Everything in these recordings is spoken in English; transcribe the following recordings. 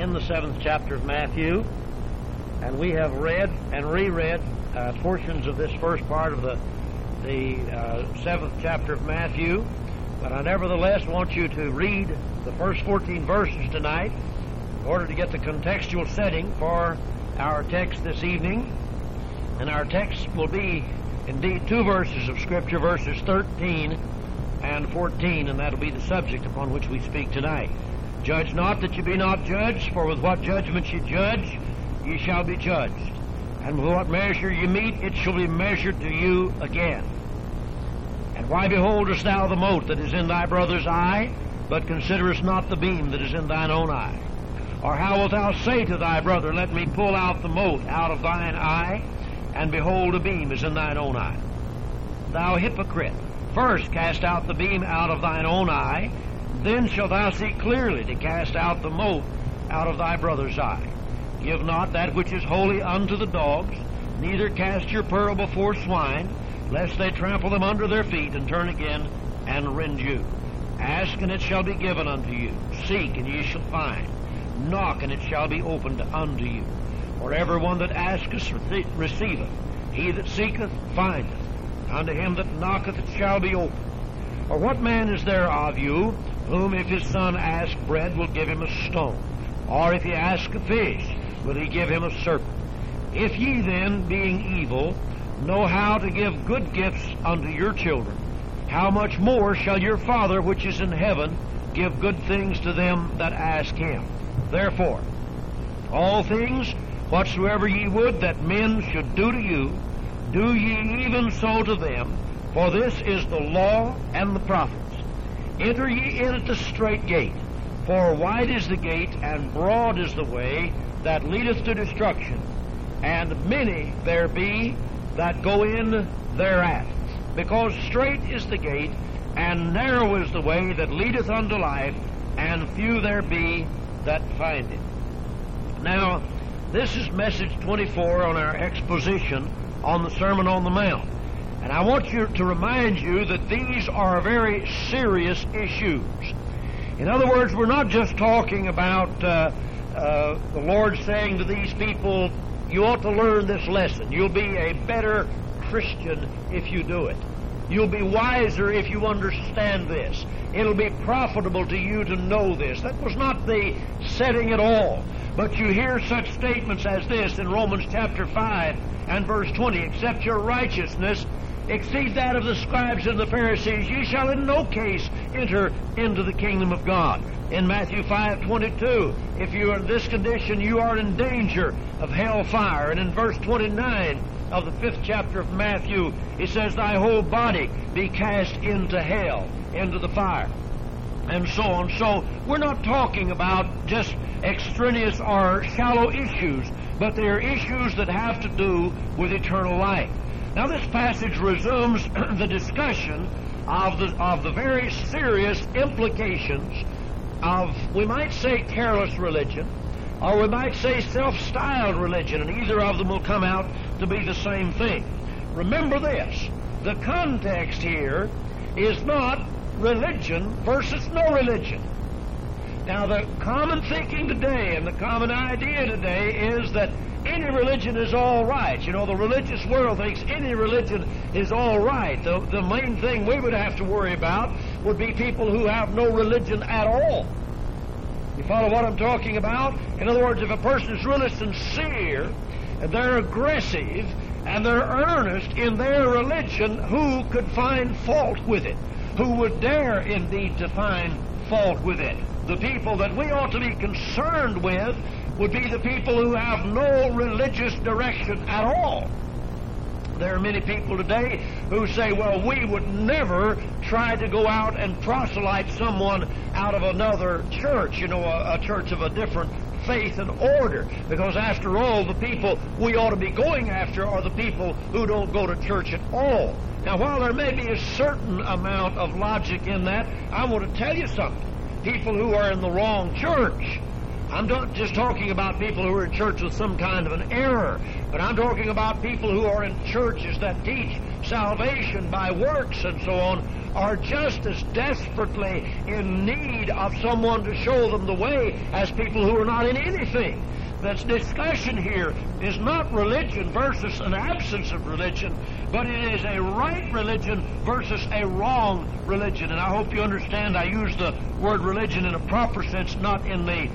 in the 7th chapter of Matthew, and we have read and reread portions of this first part of the 7th chapter of Matthew. But I nevertheless want you to read the first 14 verses tonight in order to get the contextual setting for our text this evening. And our text will be indeed two verses of Scripture, verses 13 and 14, and that'll be the subject upon which we speak tonight. Judge not that you be not judged, for with what judgment you judge, ye shall be judged. And with what measure you mete, it shall be measured to you again. And why beholdest thou the mote that is in thy brother's eye, but considerest not the beam that is in thine own eye? Or how wilt thou say to thy brother, let me pull out the mote out of thine eye, and behold, a beam is in thine own eye? Thou hypocrite, first cast out the beam out of thine own eye, then shalt thou see clearly to cast out the mote out of thy brother's eye. Give not that which is holy unto the dogs, neither cast your pearl before swine, lest they trample them under their feet, and turn again and rend you. Ask, and it shall be given unto you. Seek, and ye shall find. Knock, and it shall be opened unto you. For every one that asketh receiveth. He that seeketh findeth. Unto him that knocketh it shall be opened. Or what man is there of you, whom if his son ask bread, will give him a stone? Or if he ask a fish, will he give him a serpent? If ye then, being evil, know how to give good gifts unto your children, how much more shall your Father which is in heaven give good things to them that ask him? Therefore, all things whatsoever ye would that men should do to you, do ye even so to them, for this is the law and the prophets. Enter ye in at the strait gate, for wide is the gate, and broad is the way that leadeth to destruction, and many there be that go in thereat. Because strait is the gate, and narrow is the way that leadeth unto life, and few there be that find it. Now, this is message 24 on our exposition on the Sermon on the Mount. And I want you to remind you that these are very serious issues. In other words, we're not just talking about the Lord saying to these people, you ought to learn this lesson. You'll be a better Christian if you do it. You'll be wiser if you understand this. It'll be profitable to you to know this. That was not the setting at all. But you hear such statements as this in Romans chapter 5 and verse 20. Except your righteousness exceed that of the scribes and the Pharisees, ye shall in no case enter into the kingdom of God. In Matthew 5:22, if you are in this condition, you are in danger of hell fire. And in verse 29 of the 5th chapter of Matthew, it says, thy whole body be cast into hell, into the fire, and so on. So we're not talking about just extraneous or shallow issues, but they are issues that have to do with eternal life. Now this passage resumes the discussion of the very serious implications of, we might say, careless religion, or we might say self-styled religion, and either of them will come out to be the same thing. Remember this, the context here is not religion versus no religion. Now the common thinking today and the common idea today is that any religion is all right. You know, the religious world thinks any religion is all right. The main thing we would have to worry about would be people who have no religion at all. You follow what I'm talking about? In other words, if a person is really sincere and they're aggressive and they're earnest in their religion, who could find fault with it? Who would dare indeed to find fault with it? The people that we ought to be concerned with would be the people who have no religious direction at all. There are many people today who say, well, we would never try to go out and proselyte someone out of another church, you know, a church of a different faith and order, because after all, the people we ought to be going after are the people who don't go to church at all. Now, while there may be a certain amount of logic in that, I want to tell you something. People who are in the wrong church, I'm not just talking about people who are in church with some kind of an error, but I'm talking about people who are in churches that teach salvation by works and so on, are just as desperately in need of someone to show them the way as people who are not in anything. The discussion here is not religion versus an absence of religion, but it is a right religion versus a wrong religion. And I hope you understand I use the word religion in a proper sense, not in the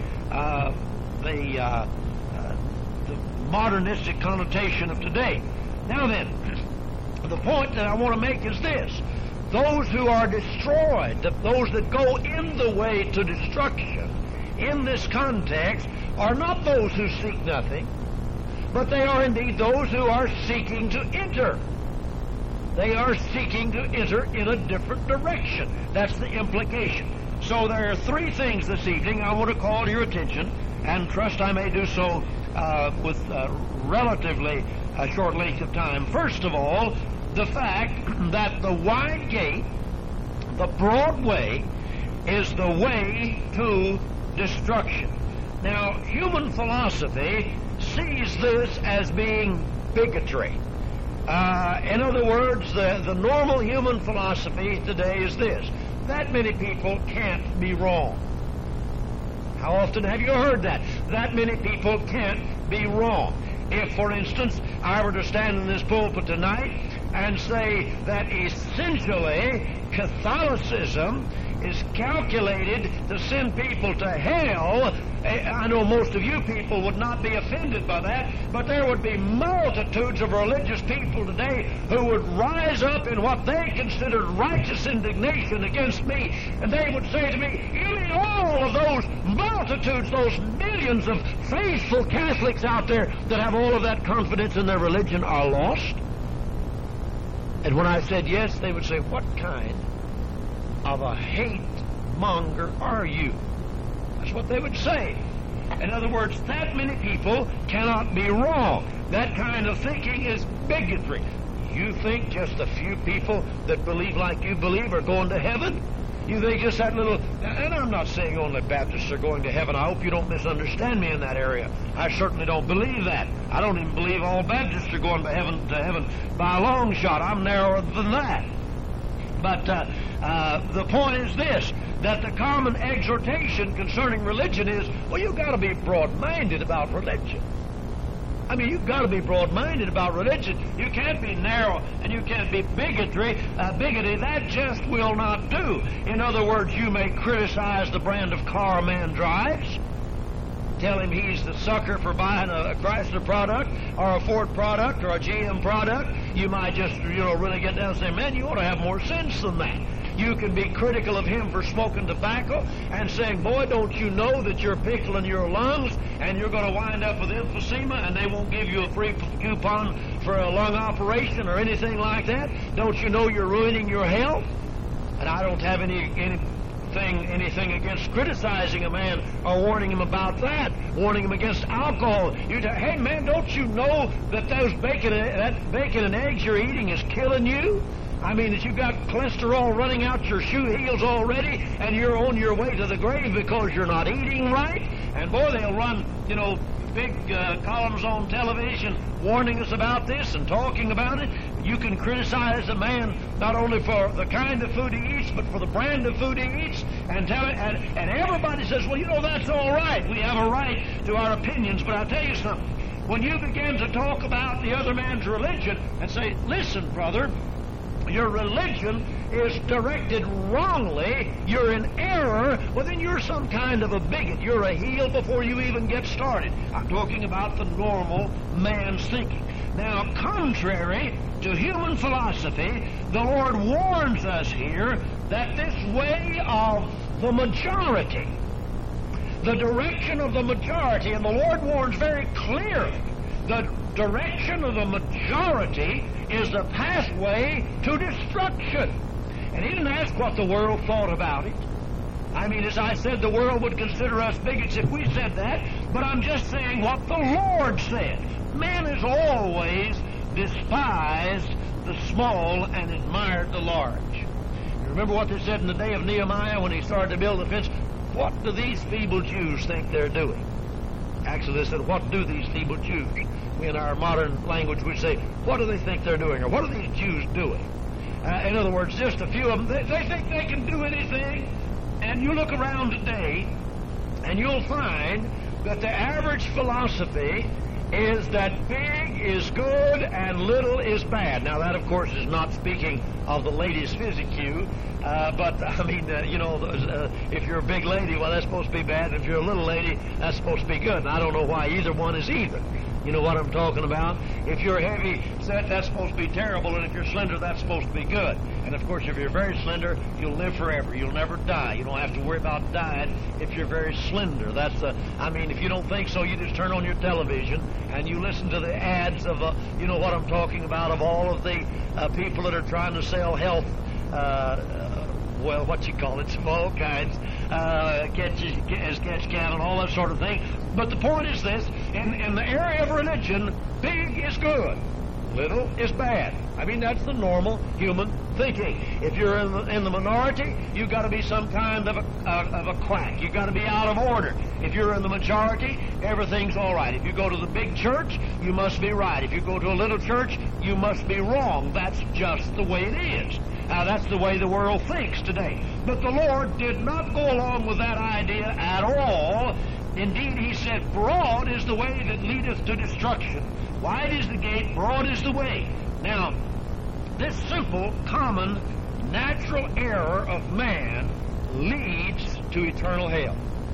modernistic connotation of today. Now then, the point that I want to make is this. Those who are destroyed, those that go in the way to destruction, in this context, are not those who seek nothing, but they are indeed those who are seeking to enter. They are seeking to enter in a different direction. That's the implication. So there are three things this evening I want to call to your attention, and trust I may do so with relatively a short length of time. First of all, the fact that the wide gate, the broad way, is the way to destruction. Now, human philosophy sees this as being bigotry. In other words, the normal human philosophy today is this: that many people can't be wrong. How often have you heard that? That many people can't be wrong. If, for instance, I were to stand in this pulpit tonight and say that essentially Catholicism is calculated to send people to hell, I know most of you people would not be offended by that, but there would be multitudes of religious people today who would rise up in what they considered righteous indignation against me, and they would say to me, you mean all of those multitudes, those millions of faithful Catholics out there that have all of that confidence in their religion are lost? And when I said yes, they would say, what kind of a hate monger are you? That's what they would say. In other words, that many people cannot be wrong. That kind of thinking is bigotry. You think just a few people that believe like you believe are going to heaven? You think just that little... And I'm not saying only Baptists are going to heaven. I hope you don't misunderstand me in that area. I certainly don't believe that. I don't even believe all Baptists are going to heaven by a long shot. I'm narrower than that. But the point is this, that the common exhortation concerning religion is, well, you've got to be broad-minded about religion. I mean, you've got to be broad-minded about religion. You can't be narrow and you can't be bigoted. That just will not do. In other words, you may criticize the brand of car a man drives, tell him he's the sucker for buying a Chrysler product or a Ford product or a GM product. You might just, really get down and say, man, you ought to have more sense than that. You can be critical of him for smoking tobacco and saying, boy, don't you know that you're pickling your lungs and you're going to wind up with emphysema and they won't give you a free coupon for a lung operation or anything like that? Don't you know you're ruining your health? And I don't have anything against criticizing a man or warning him about that, warning him against alcohol. You say, hey man, don't you know that that bacon and eggs you're eating is killing you? I mean, that you've got cholesterol running out your shoe heels already, and you're on your way to the grave because you're not eating right. And boy, they'll run, big columns on television warning us about this and talking about it. You can criticize a man not only for the kind of food he eats, but for the brand of food he eats, and tell it. And everybody says, well, that's all right. We have a right to our opinions. But I'll tell you something. When you begin to talk about the other man's religion and say, listen, brother, your religion is directed wrongly, you're in error, well then you're some kind of a bigot. You're a heel before you even get started. I'm talking about the normal man's thinking. Now, contrary to human philosophy, the Lord warns us here that this way of the majority, the direction of the majority, and the Lord warns very clearly, the direction of the majority is the pathway to destruction. And he didn't ask what the world thought about it. I mean, as I said, the world would consider us bigots if we said that, but I'm just saying what the Lord said. Man has always despised the small and admired the large. You remember what they said in the day of Nehemiah when he started to build the fence? What do these feeble Jews think they're doing? Actually, they said, what do these feeble Jews? In our modern language, we say, what do they think they're doing? Or what are these Jews doing? In other words, just a few of them, they think they can do anything. And you look around today, and you'll find that the average philosophy is that big is good and little is bad. Now, that, of course, is not speaking of the ladies' physicue, but, I mean, if you're a big lady, well, that's supposed to be bad. If you're a little lady, that's supposed to be good. And I don't know why either one is even. You know what I'm talking about? If you're heavy set, that's supposed to be terrible, and if you're slender, that's supposed to be good. And, of course, if you're very slender, you'll live forever. You'll never die. You don't have to worry about dying if you're very slender. If you don't think so, you just turn on your television and you listen to the ads of, you know what I'm talking about, of all of the people that are trying to sell health, of all kinds, catch can and all that sort of thing. But the point is this, in the area of religion, big is good, little is bad. I mean, that's the normal human thinking. If you're in the minority, you've got to be some kind of a quack. You've got to be out of order. If you're in the majority, everything's all right. If you go to the big church, you must be right. If you go to a little church, you must be wrong. That's just the way it is. Now, that's the way the world thinks today. But the Lord did not go along with that idea at all. Indeed, He said, broad is the way that leadeth to destruction. Wide is the gate, broad is the way. Now, this simple, common, natural error of man leads to eternal hell.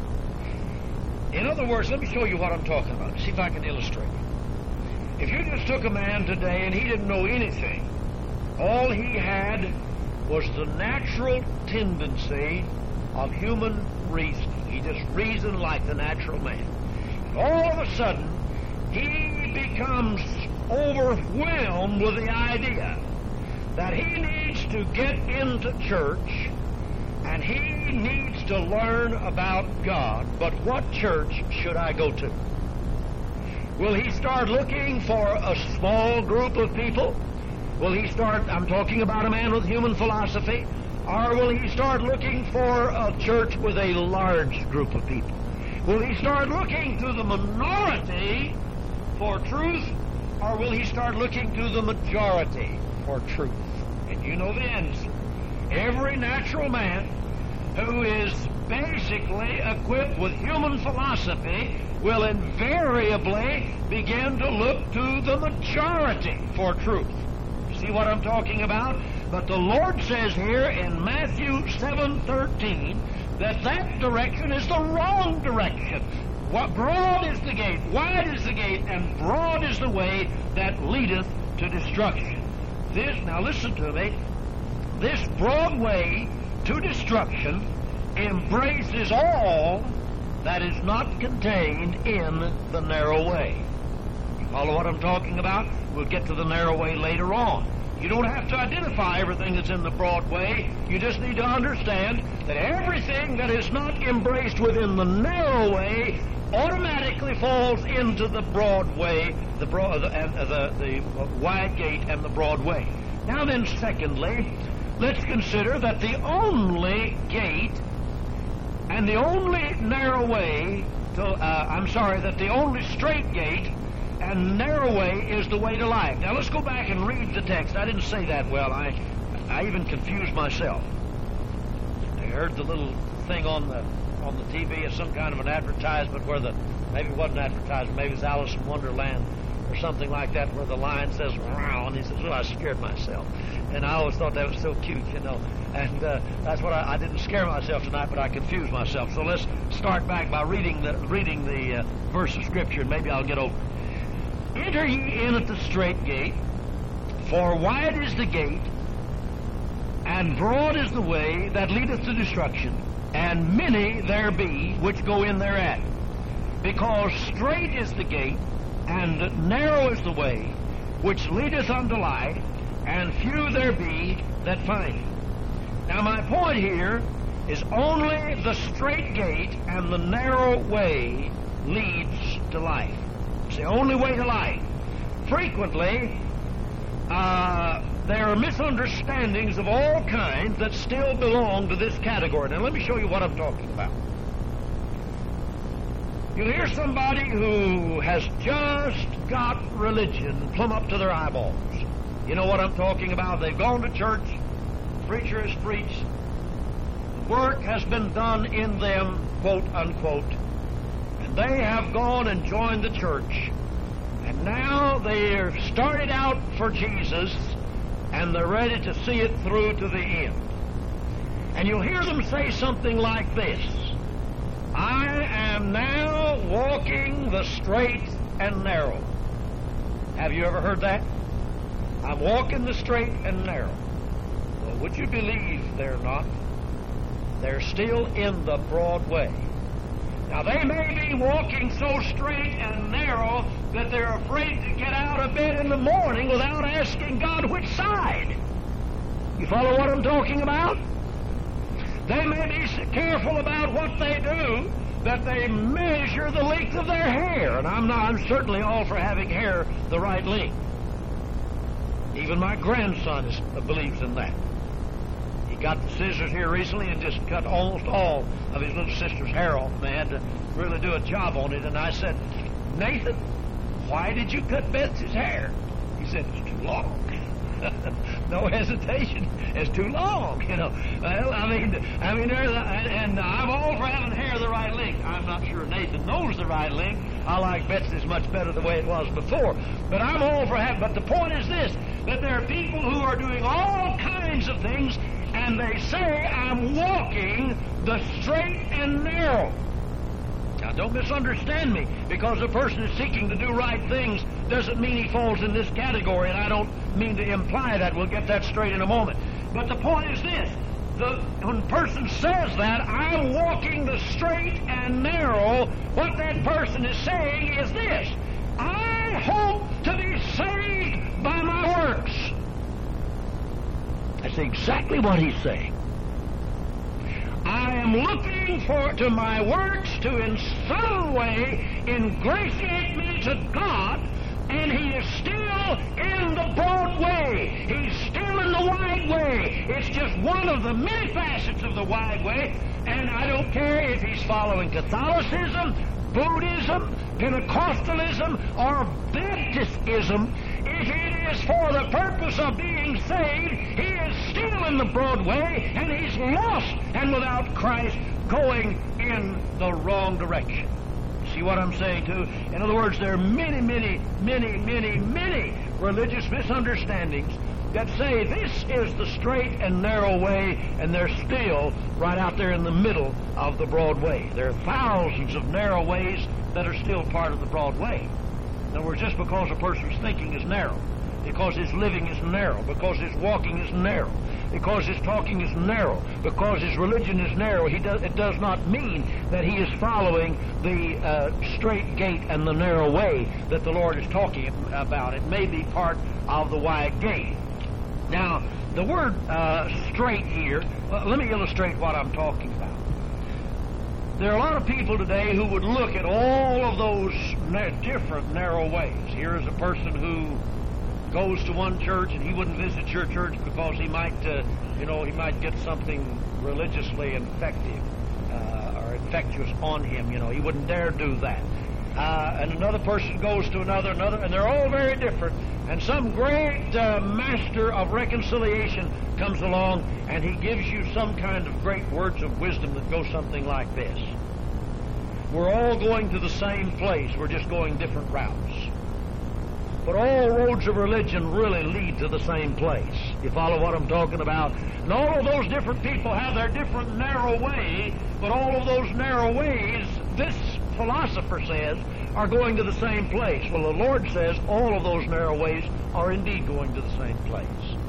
In other words, let me show you what I'm talking about. See if I can illustrate. If you just took a man today and he didn't know anything, all he had was the natural tendency of human reasoning. He just reasoned like the natural man. And all of a sudden, he becomes overwhelmed with the idea that he needs to get into church and he needs to learn about God. But what church should I go to? Will he start looking for a small group of people? Will he start, I'm talking about a man with human philosophy, or will he start looking for a church with a large group of people? Will he start looking to the minority for truth, or will he start looking to the majority for truth? And you know the answer. Every natural man who is basically equipped with human philosophy will invariably begin to look to the majority for truth. See what I'm talking about? But the Lord says here in Matthew 7:13 that direction is the wrong direction. Broad is the gate, wide is the gate, and broad is the way that leadeth to destruction. Now listen to me. This broad way to destruction embraces all that is not contained in the narrow way. You follow what I'm talking about? We'll get to the narrow way later on. You don't have to identify everything that's in the broad way. You just need to understand that everything that is not embraced within the narrow way automatically falls into the broad way, the wide gate and the broad way. Now then, secondly, let's consider that the only gate and the only narrow way, that the only straight gate and narrow way is the way to life. Now let's go back and read the text. I didn't say that well. I even confused myself. I heard the little thing on the TV as some kind of an advertisement where maybe it wasn't advertisement, maybe it's Alice in Wonderland or something like that, where the lion says, "Wow," and he says, "Well, I scared myself." And I always thought that was so cute, you know. And that's what I didn't scare myself tonight, but I confused myself. So let's start back by reading the verse of Scripture, and maybe I'll get over it. Enter ye in at the strait gate, for wide is the gate, and broad is the way that leadeth to destruction, and many there be which go in thereat. Because strait is the gate, and narrow is the way, which leadeth unto life, and few there be that find it. Now my point here is only the strait gate and the narrow way leads to life. It's the only way to life. Frequently, there are misunderstandings of all kinds that still belong to this category. Now let me show you what I'm talking about. You'll hear somebody who has just got religion plumb up to their eyeballs. You know what I'm talking about? They've gone to church preacher has preached, work has been done in them, quote unquote, and they have gone and joined the church. And now they're started out for Jesus, and they're ready to see it through to the end. And you'll hear them say something like this: I am now walking the straight and narrow. Have you ever heard that? I'm walking the straight and narrow. Well, would you believe they're not? They're still in the broad way. Now, they may be walking so straight and narrow that they're afraid to get out of bed in the morning without asking God which side. You follow what I'm talking about? They may be so careful about what they do that they measure the length of their hair. And I'm certainly all for having hair the right length. Even my grandson believes in that. He got the scissors here recently and just cut almost all of his little sister's hair off. They had to really do a job on it. And I said, Nathan, why did you cut Betsy's hair? He said, it's too long. No hesitation. It's too long, you know. Well, I mean, and I'm all for having hair the right length. I'm not sure Nathan knows the right length. I like Betsy's much better the way it was before. But I'm all for having. But the point is this: that there are people who are doing all kinds of things, and they say, I'm walking the straight and narrow. Now, don't misunderstand me. Because a person is seeking to do right things doesn't mean he falls in this category, and I don't mean to imply that. We'll get that straight in a moment. But the point is this: when a person says that, I'm walking the straight and narrow, what that person is saying is this: I hope to be saved by my works. That's exactly what he's saying. I am looking to my works to in some way ingratiate me to God, and he is still in the broad way. He's still in the wide way. It's just one of the many facets of the wide way, and I don't care if he's following Catholicism, Buddhism, Pentecostalism, or Baptistism. If it is for the purpose of being saved, he is still in the broad way, and he's lost and without Christ, going in the wrong direction. See what I'm saying, too? In other words, there are many religious misunderstandings that say this is the straight and narrow way, and they're still right out there in the middle of the broad way. There are thousands of narrow ways that are still part of the broad way. In other words, just because a person's thinking is narrow, because his living is narrow, because his walking is narrow, because his talking is narrow, because his religion is narrow, it does not mean that he is following the straight gate and the narrow way that the Lord is talking about. It may be part of the wide gate. Now, the word straight here, let me illustrate what I'm talking about. There are a lot of people today who would look at all of those different narrow ways. Here is a person who goes to one church and he wouldn't visit your church because he might, he might get something religiously infective or infectious on him. He wouldn't dare do that. And another person goes to another, and they're all very different. And some great master of reconciliation comes along, and he gives you some kind of great words of wisdom that go something like this: we're all going to the same place, we're just going different routes. But all roads of religion really lead to the same place. You follow what I'm talking about? And all of those different people have their different narrow way, but all of those narrow ways, this philosopher says, are going to the same place. Well, the Lord says all of those narrow ways are indeed going to the same place.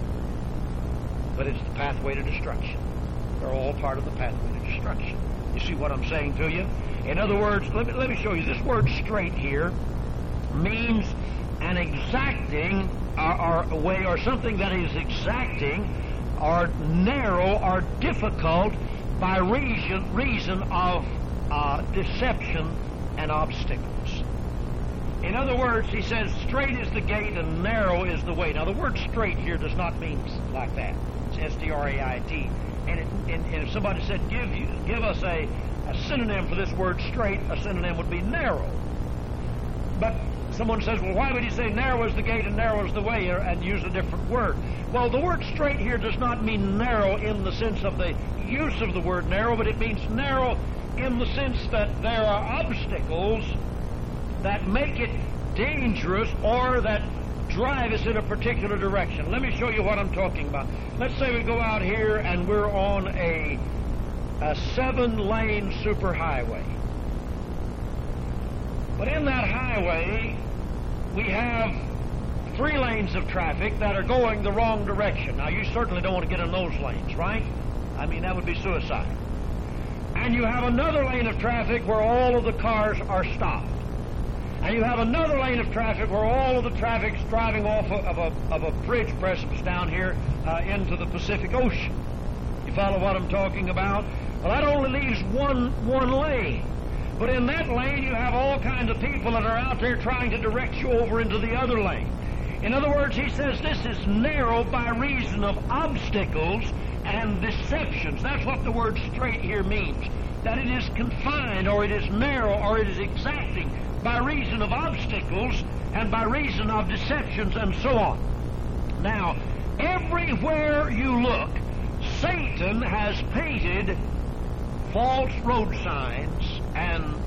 But it's the pathway to destruction. They're all part of the pathway to destruction. You see what I'm saying to you? In other words, let me show you. This word straight here means an exacting or way, or something that is exacting or narrow or difficult by reason of deception and obstacles. In other words, he says straight is the gate and narrow is the way. Now, the word straight here does not mean like that. It's S-T-R-A-I-T. And if somebody said, give us a synonym for this word straight, a synonym would be narrow. But Someone says, well, why would he say narrow is the gate and narrow is the way, and use a different word? Well, the word straight here does not mean narrow in the sense of the use of the word narrow, but it means narrow in the sense that there are obstacles that make it dangerous or that drive us in a particular direction. Let me show you what I'm talking about. Let's say we go out here and we're on a 7-lane superhighway. But in that highway, we have 3 lanes of traffic that are going the wrong direction. Now, you certainly don't want to get in those lanes, right? I mean, that would be suicide. And you have another lane of traffic where all of the cars are stopped. And you have another lane of traffic where all of the traffic's driving off of a bridge precipice down here into the Pacific Ocean. You follow what I'm talking about? Well, that only leaves one lane. But in that lane, you have all kinds of people that are out there trying to direct you over into the other lane. In other words, he says this is narrow by reason of obstacles and deceptions. That's what the word straight here means. That it is confined, or it is narrow, or it is exacting by reason of obstacles and by reason of deceptions and so on. Now, everywhere you look, Satan has painted false road signs and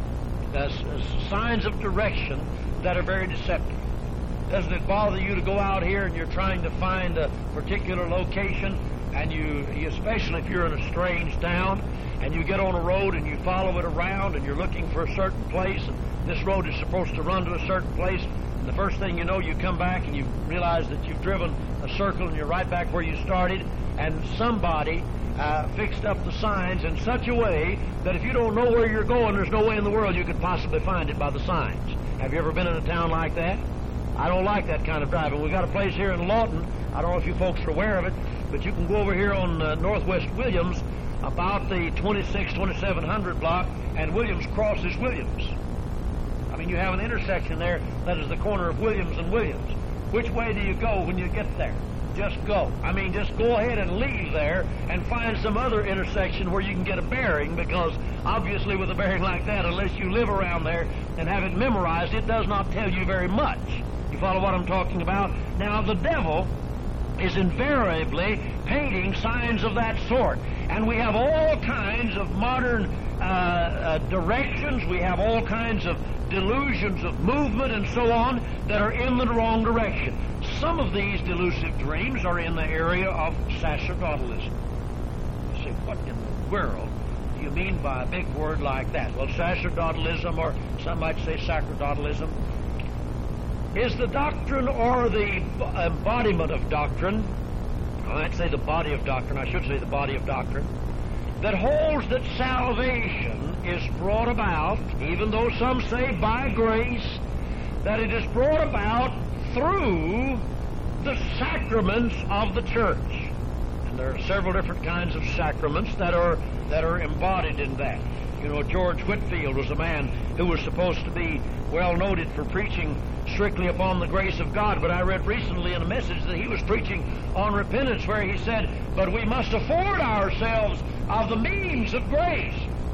signs of direction that are very deceptive. Doesn't it bother you to go out here and you're trying to find a particular location, and you especially if you're in a strange town, and you get on a road and you follow it around and you're looking for a certain place, and this road is supposed to run to a certain place, and the first thing you know, you come back and you realize that you've driven a circle and you're right back where you started, and somebody fixed up the signs in such a way that if you don't know where you're going, there's no way in the world you could possibly find it by the signs. Have you ever been in a town like that? I don't like that kind of driving. We've got a place here in Lawton. I don't know if you folks are aware of it, but you can go over here on Northwest Williams about the 2700 block, and Williams crosses Williams. I mean, you have an intersection there that is the corner of Williams and Williams. Which way do you go when you get there? Just go. I mean, just go ahead and leave there and find some other intersection where you can get a bearing, because obviously with a bearing like that, unless you live around there and have it memorized, it does not tell you very much. You follow what I'm talking about? Now, the devil is invariably painting signs of that sort. And we have all kinds of modern directions. We have all kinds of delusions of movement and so on that are in the wrong direction. Some of these delusive dreams are in the area of sacerdotalism. You say, what in the world do you mean by a big word like that? Well, sacerdotalism, or some might say sacerdotalism, is the doctrine or the embodiment of doctrine, I might say the body of doctrine, I should say the body of doctrine, that holds that salvation is brought about, even though some say by grace, that it is brought about through the sacraments of the church. And there are several different kinds of sacraments that are embodied in that. You know, George Whitefield was a man who was supposed to be well noted for preaching strictly upon the grace of God, but I read recently in a message that he was preaching on repentance, where he said, but we must afford ourselves of the means of grace,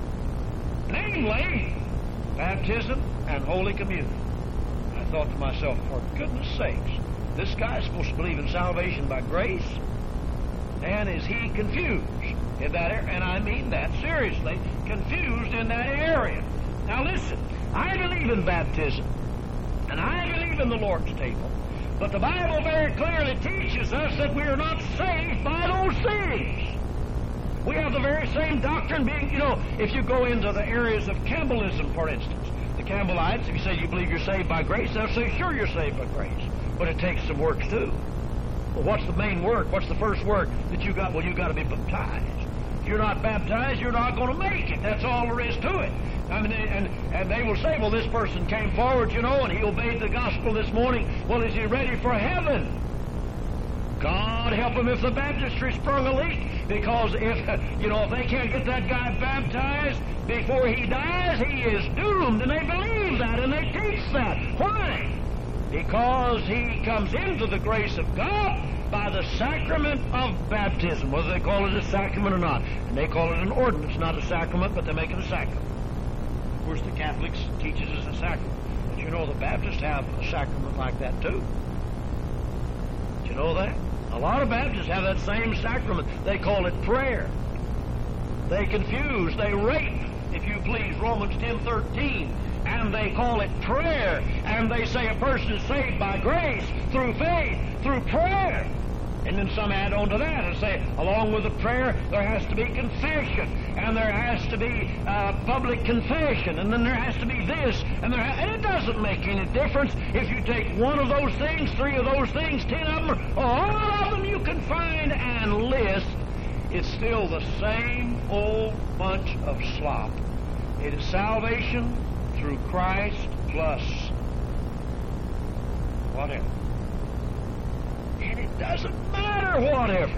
namely baptism and Holy Communion. I thought to myself, for goodness sakes, this guy's supposed to believe in salvation by grace, and is he confused in that area? And I mean that seriously, confused in that area. Now listen, I believe in baptism, and I believe in the Lord's table, but the Bible very clearly teaches us that we are not saved by those things. We have the very same doctrine being, you know, if you go into the areas of Campbellism, for instance, the Campbellites, if you say you believe you're saved by grace, they'll say, sure, you're saved by grace, but it takes some works too. Well, what's the main work? What's the first work that you got? Well, you got to be baptized. If you're not baptized, you're not going to make it. That's all there is to it. I mean, and they will say, well, this person came forward, you know, and he obeyed the gospel this morning. Well, is he ready for heaven? God help him if the baptistry sprung a leak, because if, you know, if they can't get that guy baptized before he dies, he is doomed, and they believe that, and they teach that. Why? Because he comes into the grace of God by the sacrament of baptism, whether they call it a sacrament or not. And they call it an ordinance, not a sacrament, but they make it a sacrament. Of course, the Catholics teach it as a sacrament. But you know, the Baptists have a sacrament like that too. Did you know that? A lot of Baptists have that same sacrament. They call it prayer. They confuse, they rape, if you please, Romans 10:13, and they call it prayer, and they say a person is saved by grace, through faith, through prayer. And then some add on to that and say, along with the prayer, there has to be confession, and there has to be public confession, and then there has to be this, and it doesn't make any difference if you take one of those things, 3 of those things, 10 of them, or all of them you can find and list. It's still the same old bunch of slop. It is salvation through Christ plus whatever. And it doesn't matter whatever.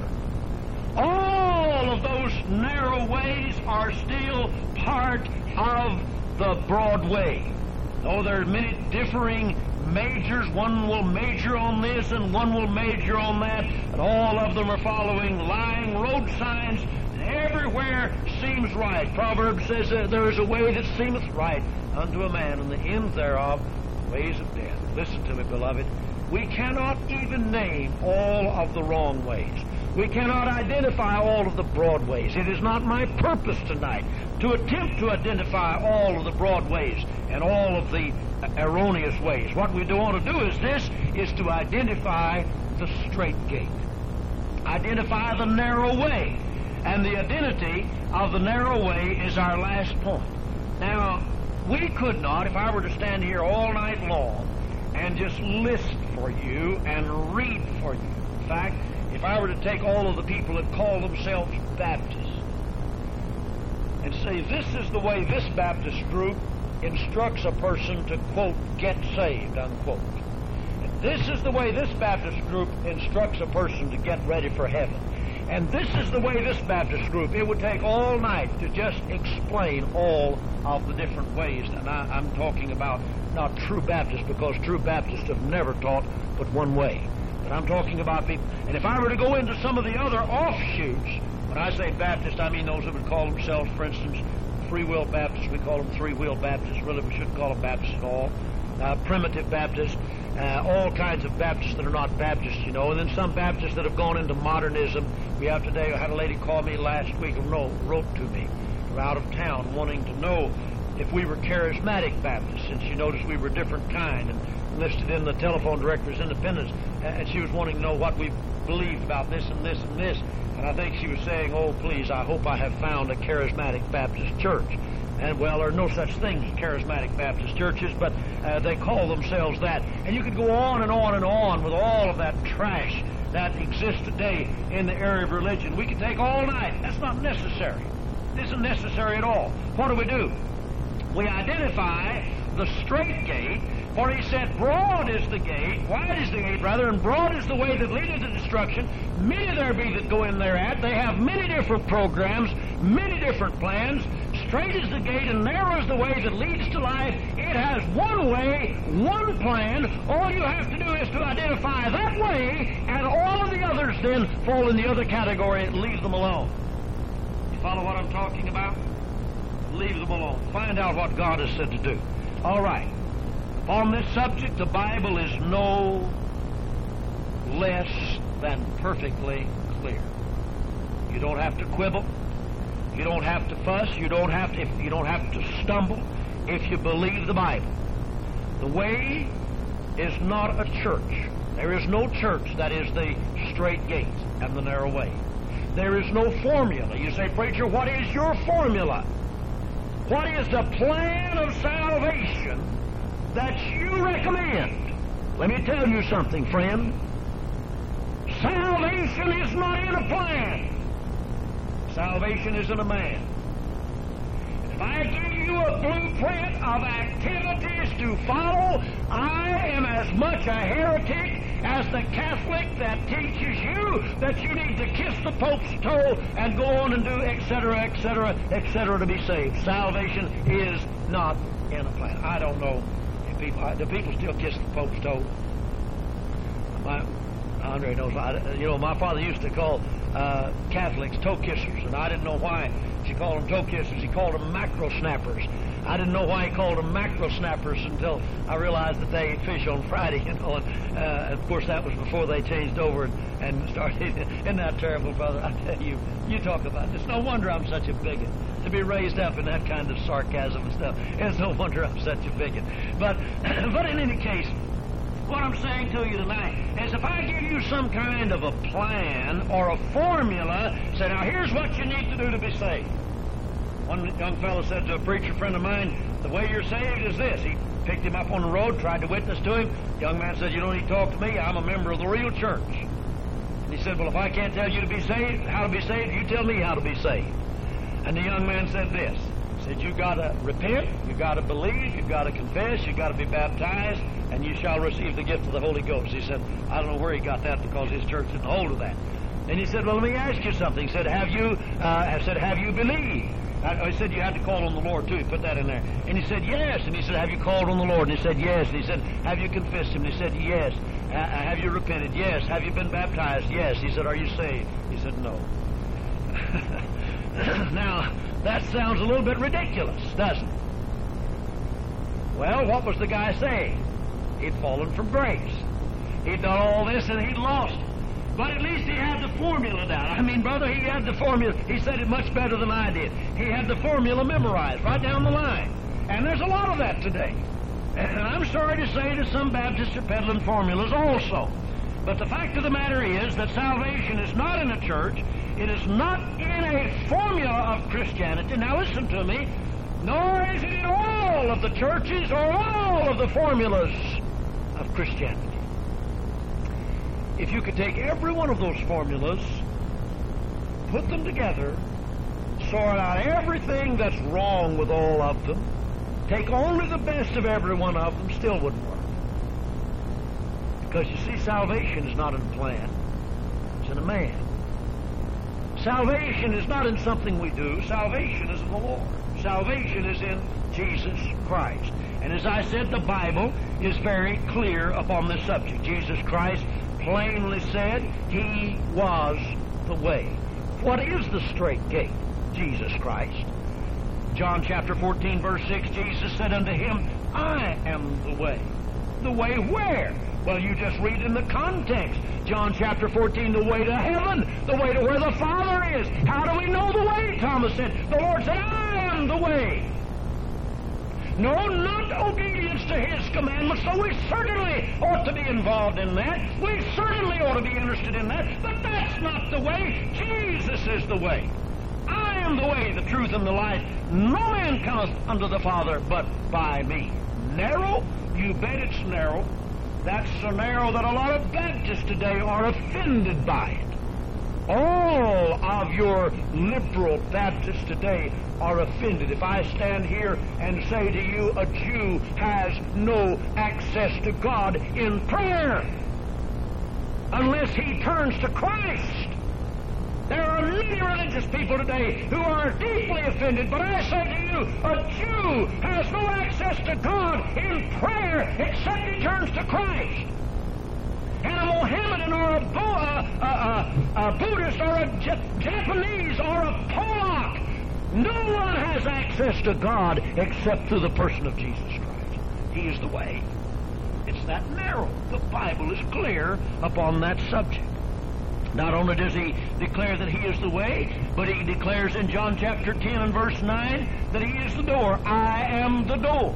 All of those narrow ways are still part of the broad way. Though there are many differing majors, one will major on this and one will major on that, and all of them are following lying road signs, and everywhere seems right. Proverbs says there is a way that seemeth right unto a man, and the end thereof ways of death. Listen to me, beloved. We cannot even name all of the wrong ways. We cannot identify all of the broad ways. It is not my purpose tonight to attempt to identify all of the broad ways and all of the erroneous ways. What we do want to do is to identify the straight gate. Identify the narrow way. And the identity of the narrow way is our last point. Now, we could not, if I were to stand here all night long and just list for you and read for you. In fact, if I were to take all of the people that call themselves Baptists and say, this is the way this Baptist group instructs a person to, quote, get saved, unquote. And this is the way this Baptist group instructs a person to get ready for heaven. And this is the way this Baptist group, it would take all night to just explain all of the different ways. And I'm talking about not true Baptists, because true Baptists have never taught but one way. But I'm talking about people. And if I were to go into some of the other offshoots, when I say Baptist, I mean those that would call themselves, for instance, Free Will Baptists. We call them Three-Wheel Baptists. Really, we shouldn't call them Baptists at all. Primitive Baptists, all kinds of Baptists that are not Baptists, you know. And then some Baptists that have gone into modernism. We have today, I had a lady call me last week, wrote to me from out of town, wanting to know if we were charismatic Baptists, and she noticed we were a different kind, and listed in the telephone directory's independence, and she was wanting to know what we believed about this and this and this. And I think she was saying, oh, please, I hope I have found a charismatic Baptist church. And, well, there are no such things as charismatic Baptist churches, but they call themselves that. And you could go on and on and on with all of that trash that exists today in the area of religion. We could take all night. That's not necessary. It isn't necessary at all. What do? We identify the straight gate, for he said, broad is the gate, wide is the gate, rather, and broad is the way that leadeth to destruction. Many there be that go in thereat. They have many different programs, many different plans. Straight is the gate, and narrow is the way that leads to life. It has one way, one plan. All you have to do is to identify that way, and all of the others then fall in the other category and leave them alone. You follow what I'm talking about? Leave them alone. Find out what God has said to do. All right. On this subject, the Bible is no less than perfectly clear. You don't have to quibble. You don't have to fuss. You don't have to stumble if you believe the Bible. The way is not a church. There is no church that is the straight gate and the narrow way. There is no formula. You say, preacher, what is your formula? What is the plan of salvation that you recommend? Let me tell you something, friend. Salvation is not in a plan. Salvation is in a man. If I give you a blueprint of activities to follow, I am as much a heretic as the Catholic that teaches you that you need to kiss the Pope's toe and go on and do etc., etc., etc. to be saved. Salvation is not in a plan. I don't know if do people still kiss the Pope's toe? Andre knows. My father used to call Catholics toe kissers, and I didn't know why she called them toe kissers. He called them macro snappers. I didn't know why he called them mackerel snappers until I realized that they ate fish on Friday, you know. And of course, that was before they changed over and started. Isn't that terrible, brother? I tell you, you talk about this. No wonder I'm such a bigot. To be raised up in that kind of sarcasm and stuff. It's no wonder I'm such a bigot. But in any case, what I'm saying to you tonight is if I give you some kind of a plan or a formula, say, now here's what you need to do to be saved. One young fellow said to a preacher friend of mine, the way you're saved is this. He picked him up on the road, tried to witness to him. The young man said, you don't need to talk to me. I'm a member of the real church. And he said, well, if I can't tell you to be saved, how to be saved, you tell me how to be saved. And the young man said this. He said, you got to repent, you got to believe, you got to confess, you got to be baptized, and you shall receive the gift of the Holy Ghost. He said, I don't know where he got that because his church didn't hold of that. And he said, well, let me ask you something. He said, have you believed? I said, you had to call on the Lord, too. He put that in there. And he said, yes. And he said, have you called on the Lord? And he said, yes. And he said, have you confessed him? And he said, yes. Have you repented? Yes. Have you been baptized? Yes. He said, are you saved? He said, no. Now, that sounds a little bit ridiculous, doesn't it? Well, what was the guy saying? He'd fallen from grace. He'd done all this and he'd lost it. But at least he had the formula down. I mean, brother, he had the formula. He said it much better than I did. He had the formula memorized right down the line. And there's a lot of that today. And I'm sorry to say that some Baptists are peddling formulas also. But the fact of the matter is that salvation is not in a church. It is not in a formula of Christianity. Now listen to me. Nor is it in all of the churches or all of the formulas of Christianity. If you could take every one of those formulas, put them together, sort out everything that's wrong with all of them, take only the best of every one of them, still wouldn't work. Because you see, salvation is not in a plan. It's in a man. Salvation is not in something we do. Salvation is in the Lord. Salvation is in Jesus Christ. And as I said, the Bible is very clear upon this subject. Jesus Christ plainly said he was the way. What is the straight gate? Jesus Christ. John chapter 14, verse 6, Jesus said unto him, I am the way. The way where? Well, you just read in the context. John chapter 14, the way to heaven, the way to where the Father is. How do we know the way? Thomas said. The Lord said, I am the way. No, not obedience to his commandments, so we certainly ought to be involved in that. We certainly ought to be interested in that, but that's not the way. Jesus is the way. I am the way, the truth, and the life. No man cometh unto the Father but by me. Narrow? You bet it's narrow. That's so narrow that a lot of Baptists today are offended by it. All of your liberal Baptists today are offended. If I stand here and say to you, a Jew has no access to God in prayer unless he turns to Christ. There are many religious people today who are deeply offended, but I say to you, a Jew has no access to God in prayer except he turns to Christ. And a Mohammedan or a Buddhist or a Japanese or a Polak, no one has access to God except through the person of Jesus Christ. He is the way. It's that narrow. The Bible is clear upon that subject. Not only does he declare that he is the way, but he declares in John chapter 10 and verse 9 that he is the door. I am the door.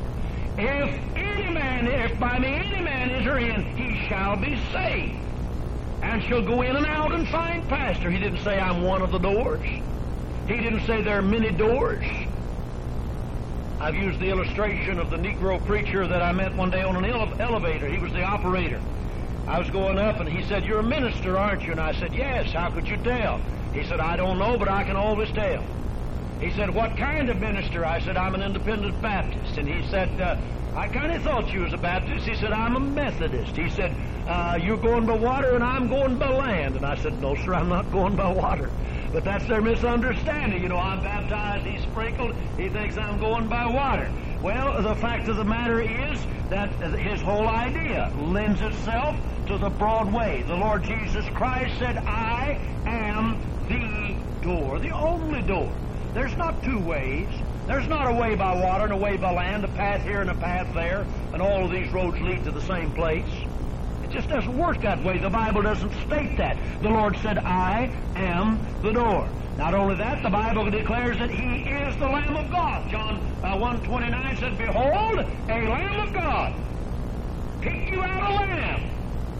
If by me any man enter in, he shall be saved, and shall go in and out and find pasture. He didn't say I'm one of the doors. He didn't say there are many doors. I've used the illustration of the Negro preacher that I met one day on an elevator. He was the operator. I was going up, and he said, you're a minister, aren't you? And I said, yes. How could you tell? He said, I don't know, but I can always tell. He said, what kind of minister? I said, I'm an independent Baptist. And he said, I kind of thought you was a Baptist. He said, I'm a Methodist. He said, you're going by water and I'm going by land. And I said, no, sir, I'm not going by water. But that's their misunderstanding. You know, I'm baptized, he's sprinkled, he thinks I'm going by water. Well, the fact of the matter is that his whole idea lends itself to the broad way. The Lord Jesus Christ said, I am the door, the only door. There's not two ways. There's not a way by water and a way by land, a path here and a path there, and all of these roads lead to the same place. It just doesn't work that way. The Bible doesn't state that. The Lord said, I am the door. Not only that, the Bible declares that He is the Lamb of God. John 1:29 said, Behold, a Lamb of God. Pick you out a lamb.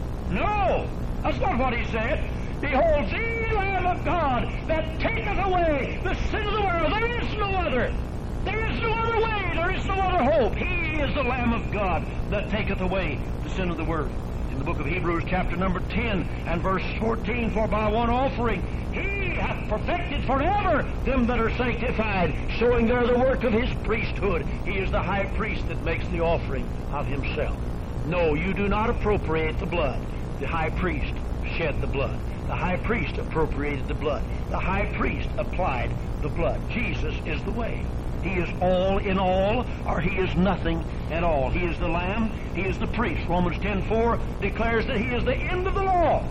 No, that's not what He said. Behold, the Lamb of God that taketh away the sin of the world. There is no other. There is no other way. There is no other hope. He is the Lamb of God that taketh away the sin of the world. In the book of Hebrews, chapter number 10 and verse 14, for by one offering He hath perfected forever them that are sanctified, showing there the work of His priesthood. He is the high priest that makes the offering of Himself. No, you do not appropriate the blood. The high priest shed the blood. The high priest appropriated the blood. The high priest applied the blood. Jesus is the way. He is all in all, or He is nothing at all. He is the Lamb. He is the priest. Romans 10:4 declares that He is the end of the law.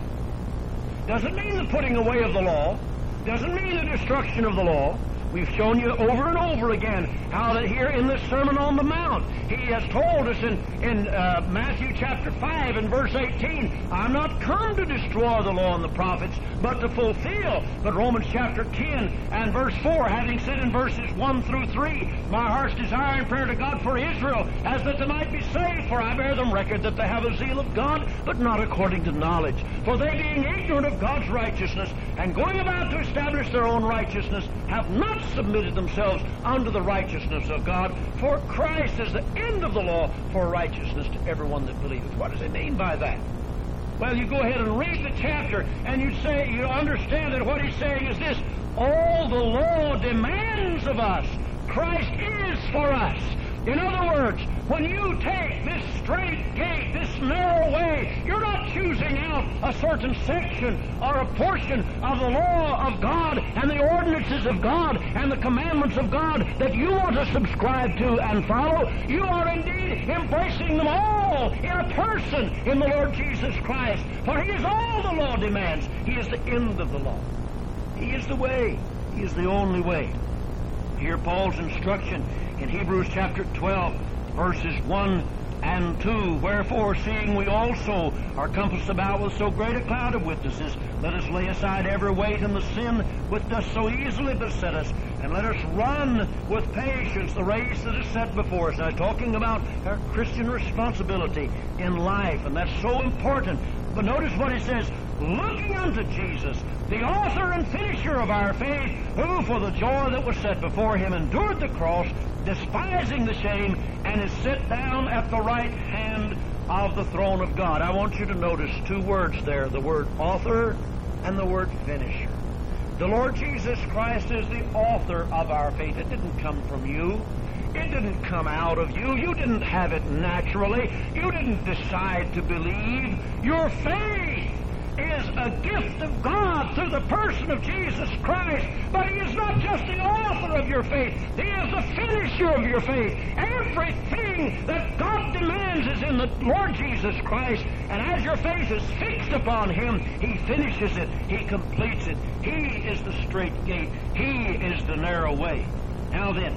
Doesn't mean the putting away of the law. Doesn't mean the destruction of the law. We've shown you over and over again how that here in this Sermon on the Mount, He has told us in Matthew chapter 5 and verse 18, I'm not come to destroy the law and the prophets, but to fulfill. But Romans chapter 10 and verse 4, having said in verses 1 through 3, my heart's desire and prayer to God for Israel, as that they might be saved, for I bear them record that they have a zeal of God, but not according to knowledge. For they being ignorant of God's righteousness, and going about to establish their own righteousness, have not submitted themselves unto the righteousness of God. For Christ is the end of the law for righteousness to everyone that believeth. What does it mean by that? Well, you go ahead and read the chapter, and you understand that what he's saying is this: all the law demands of us, Christ is for us. In other words, when you take this straight gate, this narrow way, you're not choosing out a certain section or a portion of the law of God and the ordinances of God and the commandments of God that you want to subscribe to and follow. You are indeed embracing them all in a person, in the Lord Jesus Christ. For He is all the law demands. He is the end of the law. He is the way. He is the only way. Hear Paul's instruction in Hebrews chapter 12, verses 1 and 2. Wherefore, seeing we also are compassed about with so great a cloud of witnesses, let us lay aside every weight and the sin which does so easily beset us, and let us run with patience the race that is set before us. Now, talking about our Christian responsibility in life, and that's so important. But notice what he says, looking unto Jesus, the author and finisher of our faith, who for the joy that was set before Him endured the cross, despising the shame, and is set down at the right hand of the throne of God. I want you to notice two words there, the word author and the word finisher. The Lord Jesus Christ is the author of our faith. It didn't come from you. It didn't come out of you. You didn't have it naturally. You didn't decide to believe. Your faith is a gift of God through the person of Jesus Christ. But He is not just the author of your faith. He is the finisher of your faith. Everything that God demands is in the Lord Jesus Christ. And as your faith is fixed upon Him, He finishes it. He completes it. He is the straight gate. He is the narrow way. Now then,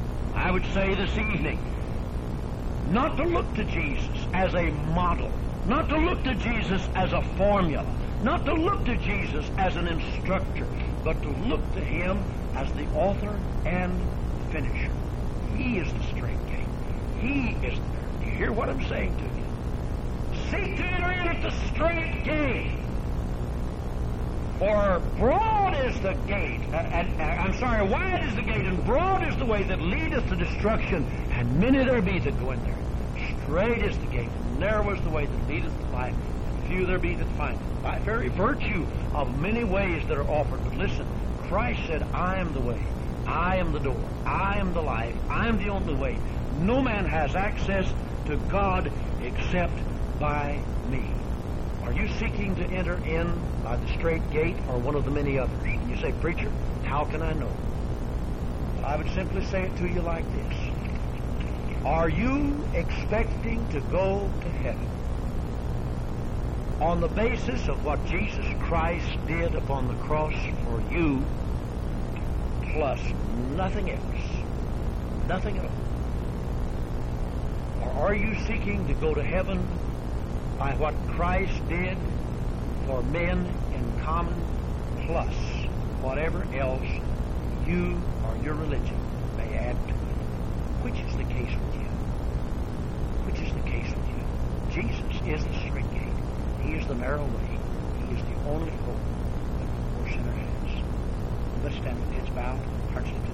I would say this evening, not to look to Jesus as a model, not to look to Jesus as a formula, not to look to Jesus as an instructor, but to look to Him as the author and finisher. He is the straight gate. He is there. Do you hear what I'm saying to you? Seek to enter in at the straight gate. For broad is the gate, wide is the gate, and broad is the way that leadeth to destruction, and many there be that go in there. Straight is the gate, and narrow is the way that leadeth to life, and few there be that find it. By very virtue of many ways that are offered. But listen, Christ said, I am the way, I am the door, I am the life, I am the only way. No man has access to God except by me. Are you seeking to enter in by the straight gate or one of the many others? And you say, preacher, how can I know? Well, I would simply say it to you like this. Are you expecting to go to heaven on the basis of what Jesus Christ did upon the cross for you, plus nothing else? Nothing at all. Or are you seeking to go to heaven by what Christ did for men in common, plus whatever else you or your religion may add to it? Which is the case with you? Which is the case with you? Jesus is the straight gate. He is the narrow way. He is the only hope that the poor sinner has. Let's stand with heads bowed, hearts lifted.